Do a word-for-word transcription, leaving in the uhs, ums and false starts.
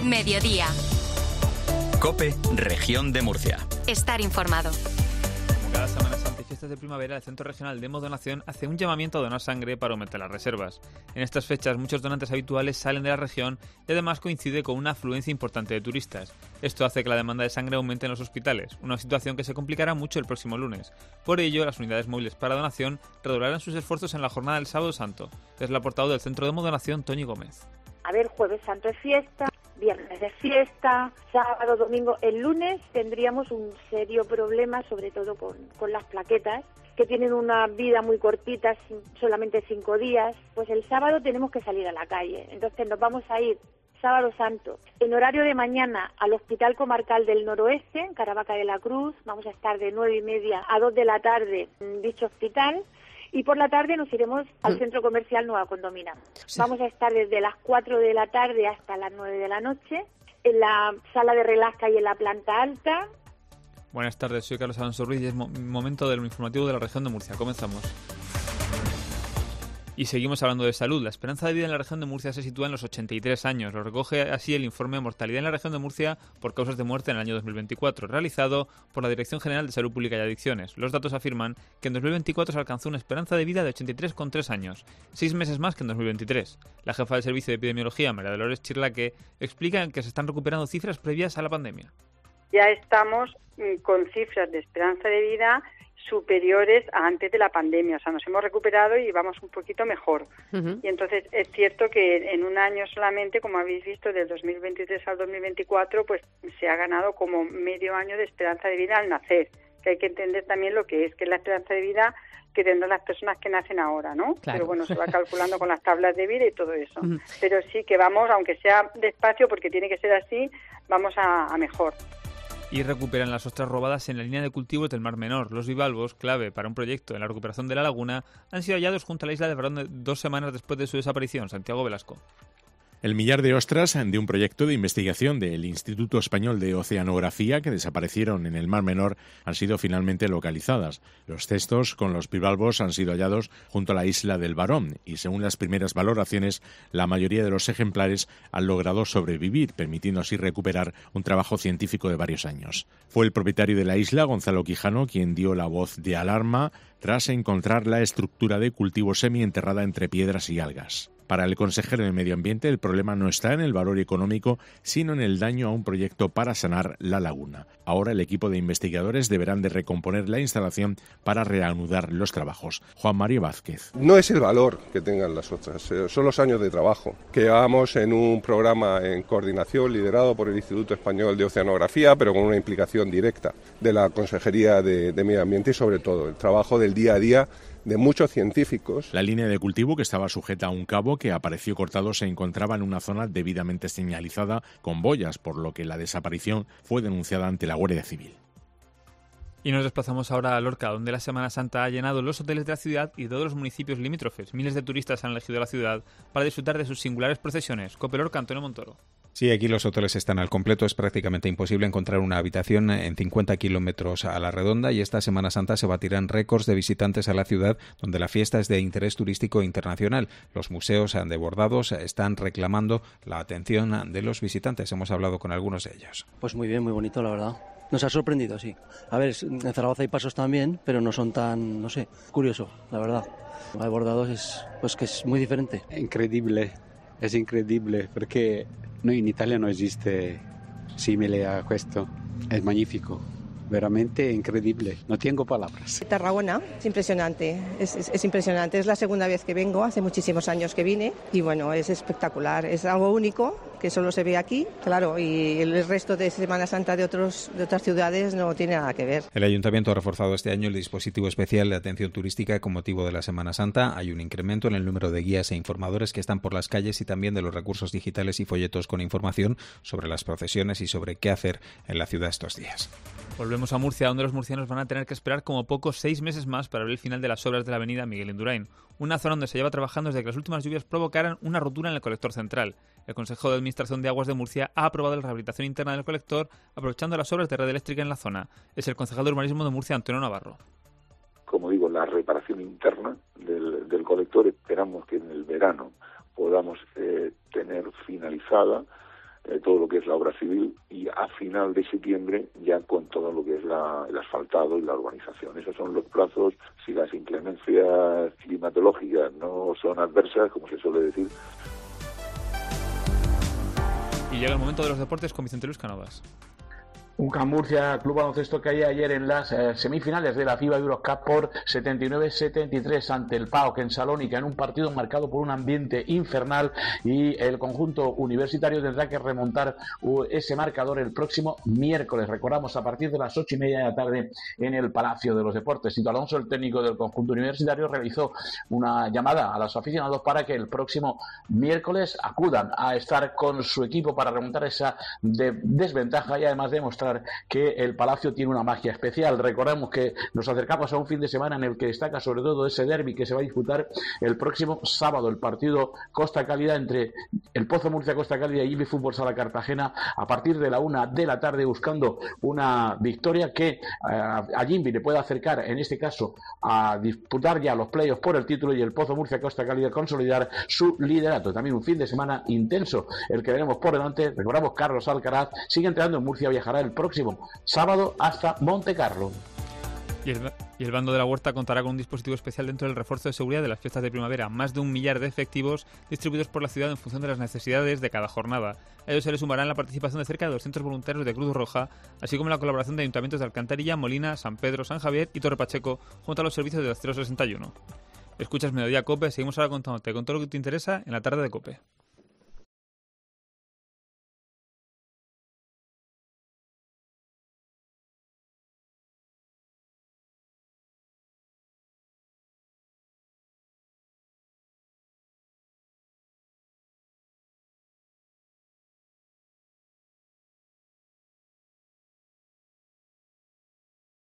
Mediodía. COPE, Región de Murcia. Estar informado. Como cada Semana Santa y fiestas de primavera, el Centro Regional de Hemodonación hace un llamamiento a donar sangre para aumentar las reservas. En estas fechas, muchos donantes habituales salen de la región y además coincide con una afluencia importante de turistas. Esto hace que la demanda de sangre aumente en los hospitales, una situación que se complicará mucho el próximo lunes. Por ello, las unidades móviles para donación redoblarán sus esfuerzos en la jornada del Sábado Santo. Es la portavoz del Centro de Hemodonación, Toñi Gómez. A ver, Jueves Santo es fiesta, viernes es fiesta, sábado, domingo. El lunes tendríamos un serio problema, sobre todo con, con las plaquetas, que tienen una vida muy cortita, solamente cinco días. Pues el sábado tenemos que salir a la calle. Entonces nos vamos a ir Sábado Santo en horario de mañana al Hospital Comarcal del Noroeste, en Caravaca de la Cruz. Vamos a estar de nueve y media a dos de la tarde en dicho hospital. Y por la tarde nos iremos al Centro Comercial Nueva Condomina. Sí. Vamos a estar desde las cuatro de la tarde hasta las nueve de la noche en la sala de Relasca y en la planta alta. Buenas tardes, soy Carlos Alonso Ruiz y es mo- momento del informativo de la región de Murcia. Comenzamos. Y seguimos hablando de salud. La esperanza de vida en la región de Murcia se sitúa en los ochenta y tres años. Lo recoge así el informe Mortalidad en la región de Murcia por causas de muerte en el año dos mil veinticuatro, realizado por la Dirección General de Salud Pública y Adicciones. Los datos afirman que en dos mil veinticuatro se alcanzó una esperanza de vida de ochenta y tres coma tres años, seis meses más que en dos mil veintitrés. La jefa del Servicio de Epidemiología, María Dolores Chirlaque, explica que se están recuperando cifras previas a la pandemia. Ya estamos con cifras de esperanza de vida superiores a antes de la pandemia, o sea, nos hemos recuperado y vamos un poquito mejor. Uh-huh. Y entonces es cierto que en un año solamente, como habéis visto, del dos mil veintitrés al dos mil veinticuatro, pues se ha ganado como medio año de esperanza de vida al nacer, que hay que entender también lo que es, que es la esperanza de vida que tendrán las personas que nacen ahora, ¿no? Claro. Pero bueno, se va calculando con las tablas de vida y todo eso. Uh-huh. Pero sí que vamos, aunque sea despacio, porque tiene que ser así, vamos a, a mejor. Y recuperan las ostras robadas en la línea de cultivos del Mar Menor. Los bivalvos, clave para un proyecto en la recuperación de la laguna, han sido hallados junto a la isla de Barón dos semanas después de su desaparición. Santiago Velasco. El millar de ostras de un proyecto de investigación del Instituto Español de Oceanografía que desaparecieron en el Mar Menor han sido finalmente localizadas. Los cestos con los bivalvos han sido hallados junto a la isla del Barón y, según las primeras valoraciones, la mayoría de los ejemplares han logrado sobrevivir, permitiendo así recuperar un trabajo científico de varios años. Fue el propietario de la isla, Gonzalo Quijano, quien dio la voz de alarma tras encontrar la estructura de cultivo semienterrada entre piedras y algas. Para el consejero de Medio Ambiente, el problema no está en el valor económico, sino en el daño a un proyecto para sanar la laguna. Ahora el equipo de investigadores deberán de recomponer la instalación para reanudar los trabajos. Juan María Vázquez. No es el valor que tengan las ostras, son los años de trabajo que llevamos en un programa en coordinación liderado por el Instituto Español de Oceanografía, pero con una implicación directa de la Consejería de, de Medio Ambiente y, sobre todo, el trabajo del día a día de muchos científicos. La línea de cultivo, que estaba sujeta a un cabo que apareció cortado, se encontraba en una zona debidamente señalizada con boyas, por lo que la desaparición fue denunciada ante la Guardia Civil. Y nos desplazamos ahora a Lorca, donde la Semana Santa ha llenado los hoteles de la ciudad y todos los municipios limítrofes. Miles de turistas han elegido la ciudad para disfrutar de sus singulares procesiones. COPE Lorca, Antonio Montoro. Sí, aquí los hoteles están al completo. Es prácticamente imposible encontrar una habitación en cincuenta kilómetros a la redonda y esta Semana Santa se batirán récords de visitantes a la ciudad, donde la fiesta es de interés turístico internacional. Los museos desbordados están reclamando la atención de los visitantes. Hemos hablado con algunos de ellos. Pues muy bien, muy bonito, la verdad. Nos ha sorprendido, sí. A ver, en Zaragoza hay pasos también, pero no son tan, no sé, curioso, la verdad. Hay bordados es, pues que es muy diferente. Increíble, es increíble, porque no, in Italia no esiste simile a questo. Es magnífico. Veramente increíble, no tengo palabras. Tarragona, es impresionante, es, es, es impresionante, es la segunda vez que vengo, hace muchísimos años que vine y bueno, es espectacular, es algo único que solo se ve aquí, claro, y el resto de Semana Santa de, otros, de otras ciudades no tiene nada que ver. El Ayuntamiento ha reforzado este año el dispositivo especial de atención turística con motivo de la Semana Santa. Hay un incremento en el número de guías e informadores que están por las calles y también de los recursos digitales y folletos con información sobre las procesiones y sobre qué hacer en la ciudad estos días. Volvemos a Murcia, donde los murcianos van a tener que esperar como poco seis meses más para ver el final de las obras de la avenida Miguel Indurain, una zona donde se lleva trabajando desde que las últimas lluvias provocaran una rotura en el colector central. El Consejo de Administración de Aguas de Murcia ha aprobado la rehabilitación interna del colector, aprovechando las obras de red eléctrica en la zona. Es el concejal de Urbanismo de Murcia, Antonio Navarro. Como digo, la reparación interna del, del colector, esperamos que en el verano podamos eh, tener finalizada eh, todo lo que es la obra civil, y a final de septiembre ya con todo lo que es la, el asfaltado y la urbanización. Esos son los plazos, si las inclemencias climatológicas no son adversas, como se suele decir. Y llega el momento de los deportes con Vicente Luis Cánovas. Un Can Murcia, Club Baloncesto, caía ayer en las eh, semifinales de la FIBA Eurocup por setenta y nueve a setenta y tres ante el P A O K en Salónica, en un partido marcado por un ambiente infernal, y el conjunto universitario tendrá que remontar uh, ese marcador el próximo miércoles. Recordamos, a partir de las ocho y media de la tarde en el Palacio de los Deportes. Tito Alonso, el técnico del conjunto universitario, realizó una llamada a los aficionados para que el próximo miércoles acudan a estar con su equipo para remontar esa de desventaja y además demostrar que el Palacio tiene una magia especial. Recordemos que nos acercamos a un fin de semana en el que destaca sobre todo ese derbi que se va a disputar el próximo sábado, el partido Costa Cálida entre el Pozo Murcia Costa Cálida y Invi Fútbol Sala Cartagena, a partir de la una de la tarde, buscando una victoria que eh, a Invi le pueda acercar, en este caso, a disputar ya los playoffs por el título, y el Pozo Murcia Costa Cálida consolidar su liderato. También un fin de semana intenso el que veremos por delante. Recordamos, Carlos Alcaraz sigue entrenando en Murcia, viajará el próximo sábado hasta Montecarlo. Y el, y el bando de la Huerta contará con un dispositivo especial dentro del refuerzo de seguridad de las fiestas de primavera. Más de un millar de efectivos distribuidos por la ciudad en función de las necesidades de cada jornada. A ellos se les sumarán la participación de cerca de doscientos voluntarios de Cruz Roja, así como la colaboración de ayuntamientos de Alcantarilla, Molina, San Pedro, San Javier y Torre Pacheco, junto a los servicios de las cero sesenta y uno. Escuchas Mediodía COPE, seguimos ahora contándote con todo lo que te interesa en la tarde de COPE.